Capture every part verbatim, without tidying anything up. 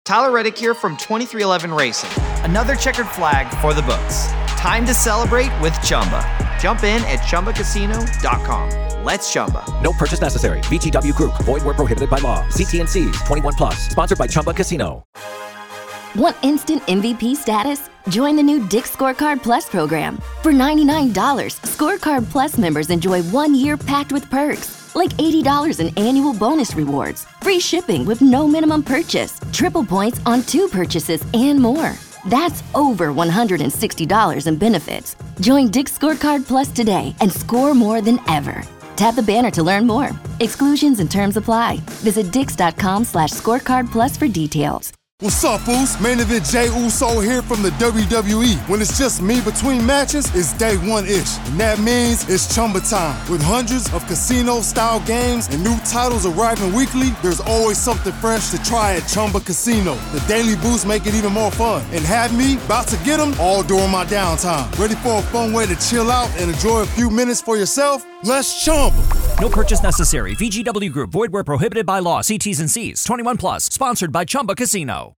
Tyler Reddick here from twenty-three eleven Racing. Another checkered flag for the books. Time to celebrate with Chumba. Jump in at Chumba Casino dot com. Let's Chumba. No purchase necessary. V G W Group. Void where prohibited by law. See T N Cs. twenty-one plus. Sponsored by Chumba Casino. Want instant M V P status? Join the new Dick's Scorecard Plus program. For ninety-nine dollars, Scorecard Plus members enjoy one year packed with perks, like eighty dollars in annual bonus rewards, free shipping with no minimum purchase, triple points on two purchases, and more. That's over one hundred sixty dollars in benefits. Join Dick's Scorecard Plus today and score more than ever. Tap the banner to learn more. Exclusions and terms apply. Visit dix.com slash scorecard plus for details. What's up, Foos? Main Event Jay Uso here from the W W E. When it's just me between matches, it's day one-ish. And that means it's Chumba time. With hundreds of casino-style games and new titles arriving weekly, there's always something fresh to try at Chumba Casino. The daily boosts make it even more fun. And have me about to get them all during my downtime. Ready for a fun way to chill out and enjoy a few minutes for yourself? Let's Chumba. No purchase necessary. V G W Group. Void where prohibited by law. See T's and C's. twenty-one plus. Sponsored by Chumba Casino.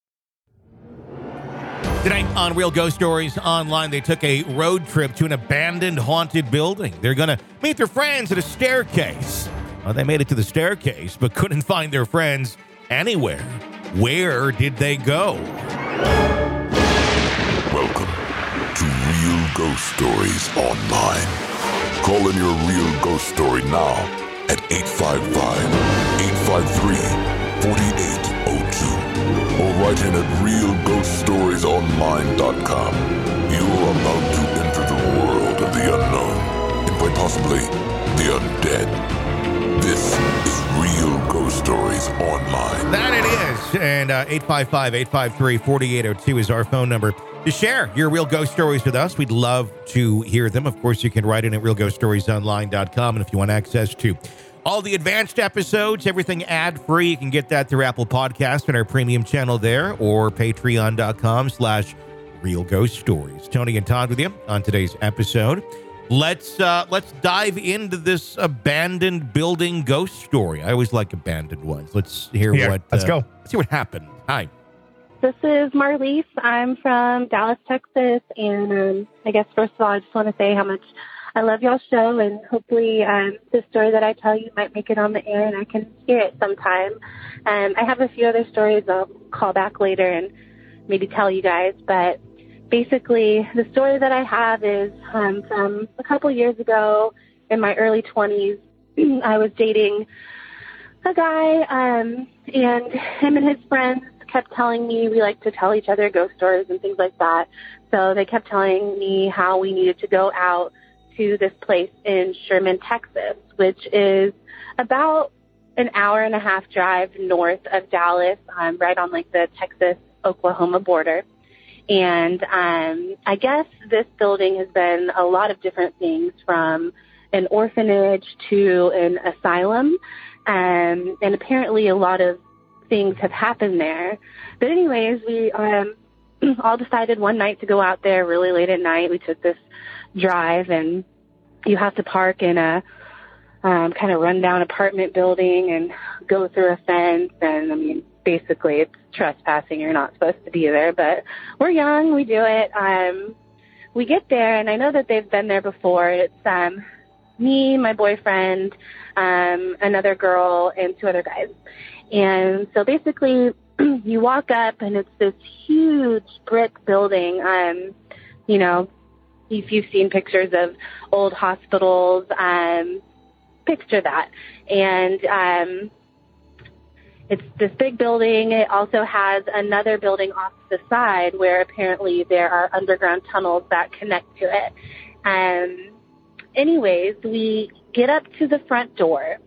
Tonight on Real Ghost Stories Online, they took a road trip to an abandoned haunted building. They're going to meet their friends at a staircase. Well, they made it to the staircase, but couldn't find their friends anywhere. Where did they go? Welcome to Real Ghost Stories Online. Call in your real ghost story now at eight five five, eight five three, four eight zero two or write in at real ghost stories online dot com. You're about to enter the world of the unknown and quite possibly the undead. This is Real Ghost Stories Online. That it is. And uh, eight five five, eight five three, four eight zero two is our phone number. To share your real ghost stories with us, we'd love to hear them. Of course, you can write in at real ghost stories online dot com. And if you want access to all the advanced episodes, everything ad-free, you can get that through Apple Podcasts and our premium channel there, or patreon.com slash real ghost stories. Tony and Todd with you on today's episode. Let's uh, let's dive into this abandoned building ghost story. I always like abandoned ones. Let's hear Here, what. Let's uh, go. Let's see what happened. Hi. This is Marlise. I'm from Dallas, Texas, and um, I guess first of all, I just want to say how much I love y'all's show, and hopefully um, the story that I tell you might make it on the air, and I can hear it sometime. Um, I have a few other stories I'll call back later and maybe tell you guys, but basically the story that I have is um, from a couple years ago in my early twenties. I was dating a guy, um, and him and his friends kept telling me we like to tell each other ghost stories and things like that. So they kept telling me how we needed to go out to this place in Sherman, Texas, which is about an hour and a half drive north of Dallas, um, right on like the Texas-Oklahoma border. And um, I guess this building has been a lot of different things, from an orphanage to an asylum. Um, and apparently a lot of things have happened there. But anyways, we um, all decided one night to go out there really late at night. We took this drive, and you have to park in a um, kind of rundown apartment building and go through a fence. And I mean, basically it's trespassing. You're not supposed to be there, but we're young. We do it. Um, we get there, and I know that they've been there before. It's um, me, my boyfriend, um, another girl, and two other guys. And so basically you walk up, and it's this huge brick building. Um, you know, if you've seen pictures of old hospitals, um, picture that. And um, it's this big building. It also has another building off to the side where apparently there are underground tunnels that connect to it. Um, anyways, we get up to the front door,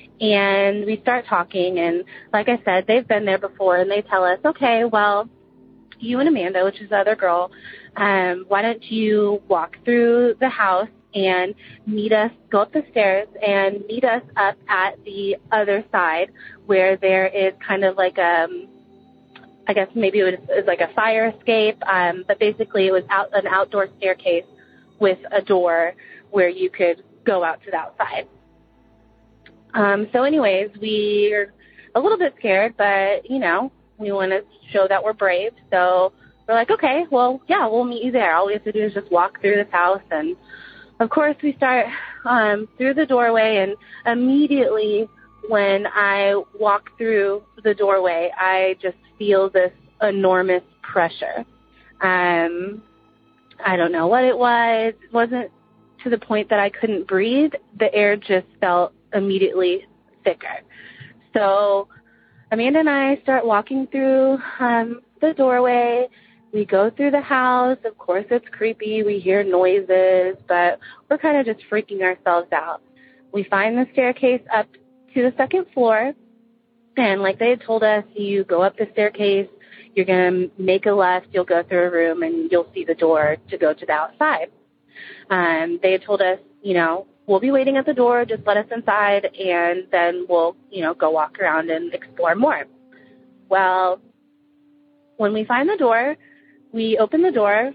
and we start talking. And like I said, they've been there before, and they tell us, okay, well, you and Amanda, which is the other girl, um, why don't you walk through the house and meet us, go up the stairs and meet us up at the other side where there is kind of like a, I guess maybe it was, it was like a fire escape, um, but basically it was out an outdoor staircase with a door where you could go out to the outside. Um, so anyways, we're a little bit scared, but, you know, We want to show that we're brave. So we're like, okay, well, yeah, we'll meet you there. All we have to do is just walk through this house. And, of course, we start um, through the doorway, and immediately when I walk through the doorway, I just feel this enormous pressure. Um, I don't know what it was. It wasn't to the point that I couldn't breathe. The air just felt immediately thicker. So Amanda and I start walking through um, the doorway. We go through the house. Of course, it's creepy. We hear noises, but we're kind of just freaking ourselves out. We find the staircase up to the second floor, and like they had told us, you go up the staircase, you're going to make a left, you'll go through a room, and you'll see the door to go to the outside. Um, they had told us, you know, we'll be waiting at the door, just let us inside, and then we'll, you know, go walk around and explore more. Well, when we find the door, we open the door,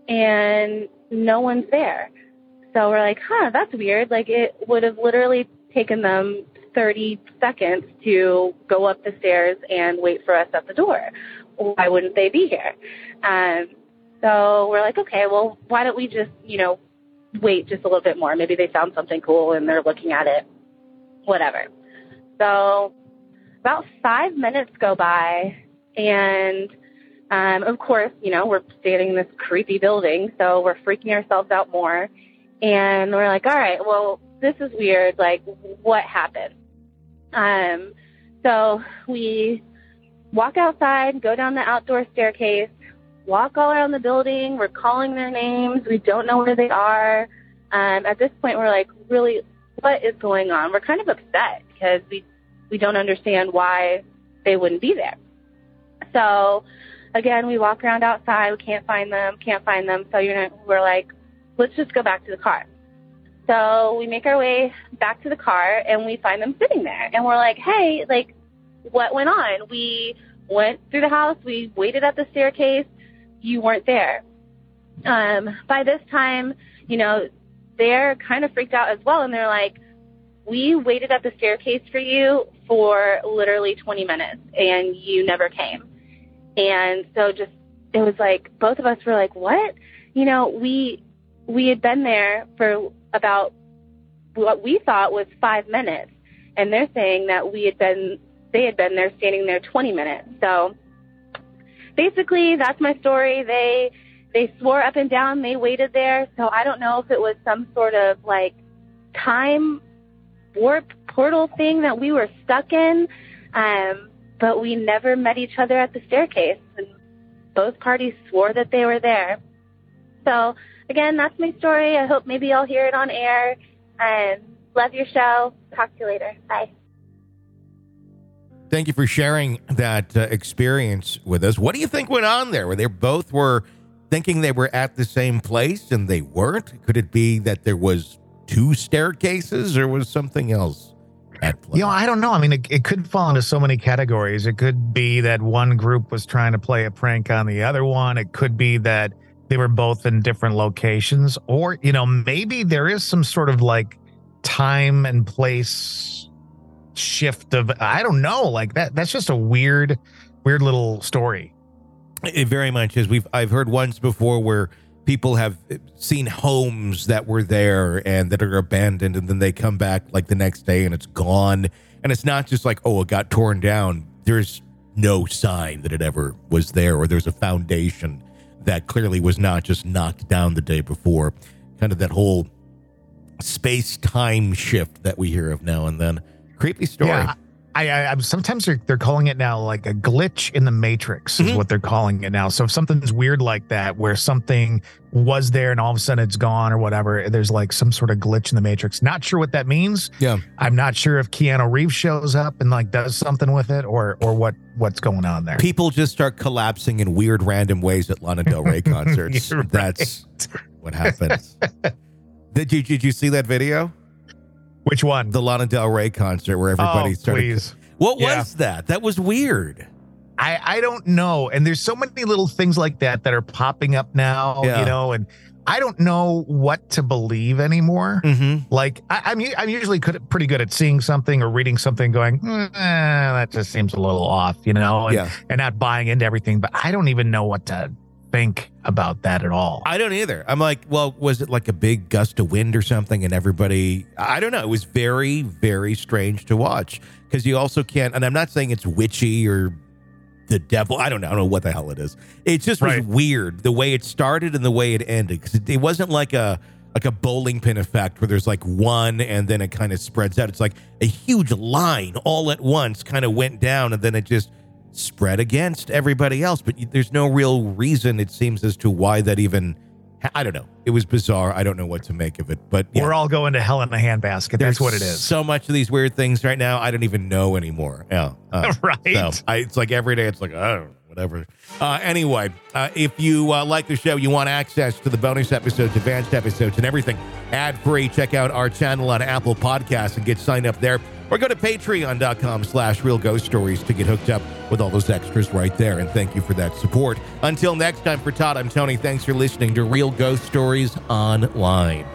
and no one's there. So we're like, huh, that's weird. Like, it would have literally taken them thirty seconds to go up the stairs and wait for us at the door. Why wouldn't they be here? Um, so we're like, okay, well, why don't we just, you know, wait just a little bit more? Maybe they found something cool and they're looking at it, whatever. So about five minutes go by, and um, of course, you know, we're standing in this creepy building, so we're freaking ourselves out more. And we're like, all right, well, this is weird. Like, what happened? Um, so we walk outside, go down the outdoor staircase, walk all around the building. We're calling their names. We don't know where they are. Um, at this point, we're like, really, what is going on? We're kind of upset because we, we don't understand why they wouldn't be there. So, again, we walk around outside. We can't find them, can't find them. So you're gonna, we're like, let's just go back to the car. So we make our way back to the car, and we find them sitting there. And we're like, hey, like, what went on? We went through the house. We waited at the staircase. You weren't there. Um, by this time, you know, they're kind of freaked out as well. And they're like, we waited at the staircase for you for literally twenty minutes, and you never came. And so just, it was like, both of us were like, what? You know, we, we had been there for about what we thought was five minutes. And they're saying that we had been, they had been there standing there twenty minutes. So basically that's my story. They, they swore up and down they waited there. So I don't know if it was some sort of like time warp portal thing that we were stuck in. Um, but we never met each other at the staircase, and both parties swore that they were there. So again, that's my story. I hope maybe I'll hear it on air. And love your show. Talk to you later. Bye. Thank you for sharing that uh, experience with us. What do you think went on there? Where they both were thinking they were at the same place and they weren't? Could it be that there was two staircases, or was something else at play? You know, I don't know. I mean, it, it could fall into so many categories. It could be that one group was trying to play a prank on the other one. It could be that they were both in different locations, or, you know, maybe there is some sort of like time and place shift of, I don't know, like that. That's just a weird, weird little story. It very much is. We've, I've heard once before where people have seen homes that were there and that are abandoned, and then they come back like the next day and it's gone. And it's not just like, oh, it got torn down. There's no sign that it ever was there, or there's a foundation that clearly was not just knocked down the day before. Kind of that whole space-time shift that we hear of now and then. Creepy story. Yeah, I, I, I sometimes they're, they're calling it now like a glitch in the Matrix is mm-hmm. what they're calling it now. So if something's weird like that, where something was there and all of a sudden it's gone or whatever, there's like some sort of glitch in the Matrix. Not sure what that means. Yeah, I'm not sure if Keanu Reeves shows up and like does something with it, or or what what's going on there. People just start collapsing in weird random ways at Lana Del Rey concerts. Right. That's what happens. Did you did you see that video? Which one? The Lana Del Rey concert where everybody oh, started. Please. What yeah. was that? That was weird. I, I don't know. And there's so many little things like that that are popping up now, Yeah. you know, and I don't know what to believe anymore. Mm-hmm. Like I, I'm, u- I'm usually good, pretty good at seeing something or reading something going, eh, that just seems a little off, you know, and, Yeah. and not buying into everything. But I don't even know what to think about that at all. I don't either. I'm like, well, was it like a big gust of wind or something? And everybody, I don't know. It was very, very strange to watch because you also can't, and I'm not saying it's witchy or the devil. I don't know. I don't know what the hell it is. It just was Right. weird the way it started and the way it ended. Because it, it wasn't like a like a bowling pin effect where there's like one and then it kind of spreads out. It's like a huge line all at once kind of went down and then it just spread against everybody else. But there's no real reason, it seems, as to why that even. I don't know. It was bizarre. I don't know what to make of it. But yeah. We're all going to hell in a handbasket. That's There's what it is. So much of these weird things right now, I don't even know anymore. Yeah, uh, Right. So I, it's like every day, it's like, oh, whatever. Uh, anyway, uh, if you uh, like the show, you want access to the bonus episodes, advanced episodes, and everything ad-free, check out our channel on Apple Podcasts and get signed up there. Or go to patreon.com slash real ghost stories to get hooked up with all those extras right there. And thank you for that support. Until next time, for Todd, I'm Tony. Thanks for listening to Real Ghost Stories Online.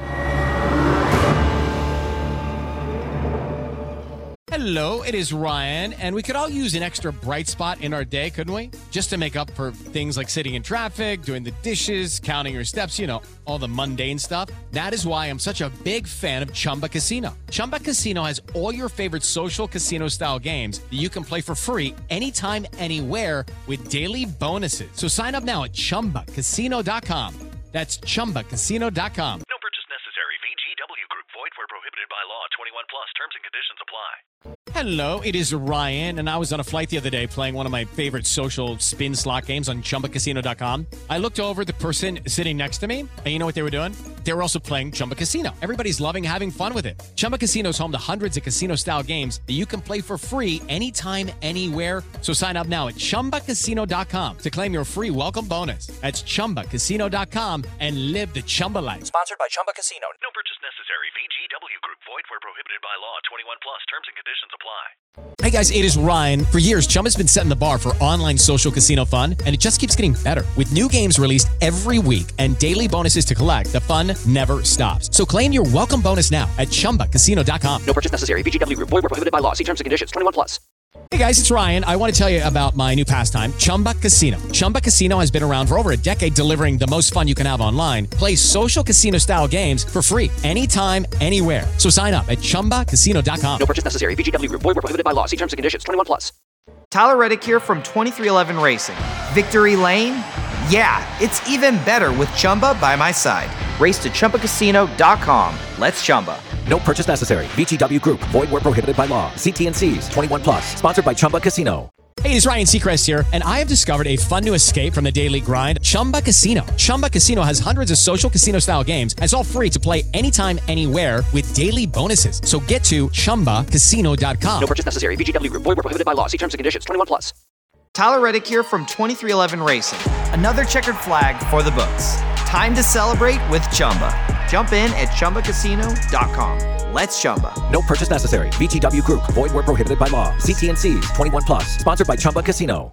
Hello, it is Ryan, and we could all use an extra bright spot in our day, couldn't we? Just to make up for things like sitting in traffic, doing the dishes, counting your steps, you know, all the mundane stuff. That is why I'm such a big fan of Chumba Casino. Chumba Casino has all your favorite social casino-style games that you can play for free anytime, anywhere with daily bonuses. So sign up now at chumba casino dot com. That's chumba casino dot com. No purchase necessary. V G W Group. Void where prohibited by law. twenty-one plus. Terms and conditions apply. Hello, it is Ryan, and I was on a flight the other day playing one of my favorite social spin slot games on chumba casino dot com. I looked over at the person sitting next to me, and you know what they were doing? They were also playing Chumba Casino. Everybody's loving having fun with it. Chumba Casino is home to hundreds of casino-style games that you can play for free anytime, anywhere. So sign up now at chumba casino dot com to claim your free welcome bonus. That's chumba casino dot com and live the Chumba life. Sponsored by Chumba Casino. No purchase necessary. V G W Group. Void where prohibited by law. twenty-one plus. Terms and conditions apply. Hey guys, it is Ryan. For years, Chumba's been setting the bar for online social casino fun, and it just keeps getting better. With new games released every week and daily bonuses to collect, the fun never stops. So claim your welcome bonus now at chumba casino dot com. No purchase necessary. V G W Group. Void where prohibited by law. See terms and conditions. twenty-one plus. Hey guys, it's Ryan. I want to tell you about my new pastime, Chumba Casino. Chumba Casino has been around for over a decade, delivering the most fun you can have online. Play social casino-style games for free anytime, anywhere. So sign up at chumba casino dot com. No purchase necessary. V G W Group. Void where prohibited by law. See terms and conditions. twenty-one plus. Tyler Reddick here from twenty-three eleven Racing. Victory Lane? Yeah, it's even better with Chumba by my side. Race to chumba casino dot com. Let's Chumba. No purchase necessary. V G W Group. Void where prohibited by law. See T N Cs. twenty-one plus. Sponsored by Chumba Casino. Hey, it's Ryan Seacrest here, and I have discovered a fun new escape from the daily grind, Chumba Casino. Chumba Casino has hundreds of social casino-style games, and it's all free to play anytime, anywhere with daily bonuses. So get to chumba casino dot com. No purchase necessary. V G W Group. Void where prohibited by law. See terms and conditions. twenty-one plus. Tyler Reddick here from twenty-three eleven Racing. Another checkered flag for the books. Time to celebrate with Chumba. Jump in at chumba casino dot com. Let's Chumba. No purchase necessary. V G W Group. Void where prohibited by law. See T N Cs. twenty-one plus. Sponsored by Chumba Casino.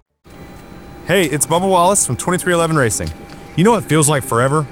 Hey, it's Bubba Wallace from twenty-three eleven Racing. You know what feels like forever?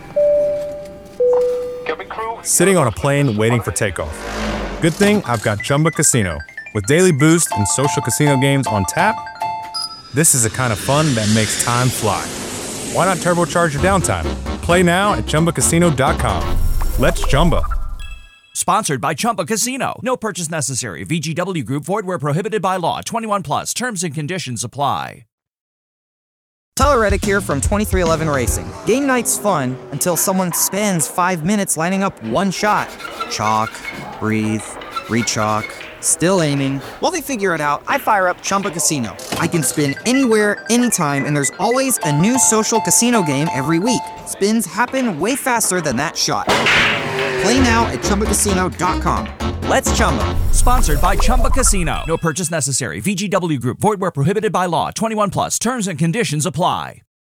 Sitting on a plane waiting for takeoff. Good thing I've got Chumba Casino. With daily boost and social casino games on tap, this is the kind of fun that makes time fly. Why not turbocharge your downtime? Play now at chumba casino dot com. Let's Chumba. Sponsored by Chumba Casino. No purchase necessary. V G W Group. Void where prohibited by law. twenty-one plus. Terms and conditions apply. Tyler Reddick here from twenty-three eleven Racing. Game night's fun until someone spends five minutes lining up one shot. Chalk, breathe, re-chalk, still aiming. While they figure it out, I fire up Chumba Casino. I can spin anywhere, anytime, and there's always a new social casino game every week. Spins happen way faster than that shot. Play now at chumba casino dot com. Let's Chumba. Sponsored by Chumba Casino. No purchase necessary. V G W Group. Void where prohibited by law. twenty-one plus. Terms and conditions apply.